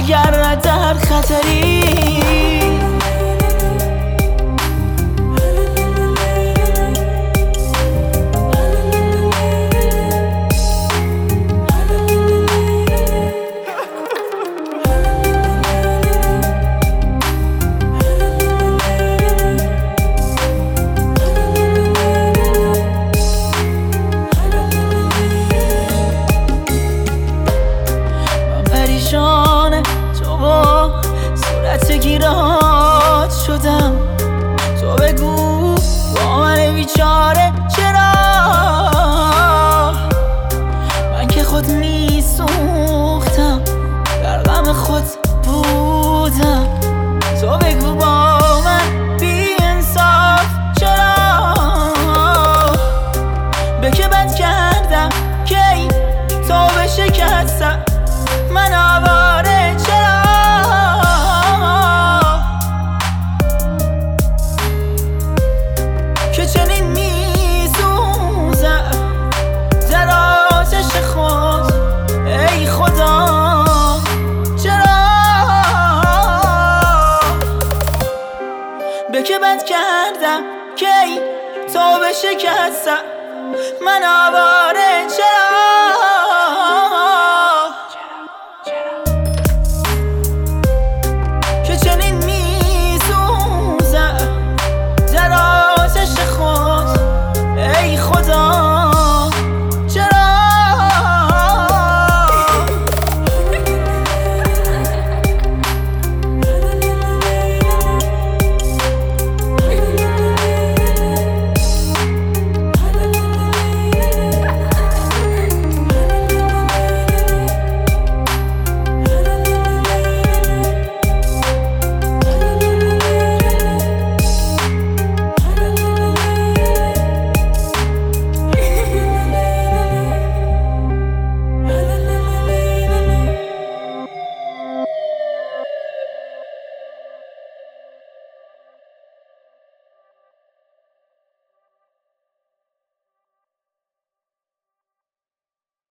اگر در خطری تو با صورت گیرات شدم. تو بگو با من بیچاره چرا؟ من که خود میسوختم، در غم خود بودم. تو بگو با من بی انصاف چرا؟ به که بد کردم کی تو بشکستم، من آواره چرا؟ که چنین میسوزم در آتش خود، ای خدا چرا؟ به که بد کردم کی تو بشکستم، من آواره چرا؟